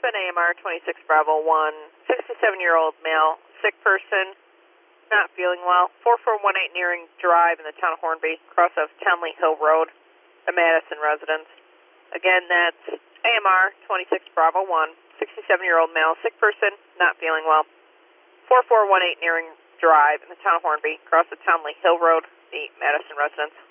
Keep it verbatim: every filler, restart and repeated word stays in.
Aspen, A M R twenty-six Bravo one, sixty-seven-year-old male, sick person, not feeling well, four four one eight Nearing Drive in the town of Hornby, cross of Townley Hill Road, the Madison residence. Again, that's A M R twenty-six Bravo one, sixty-seven-year-old male, sick person, not feeling well, four four one eight Nearing Drive in the town of Hornby, cross of Townley Hill Road, the Madison residence.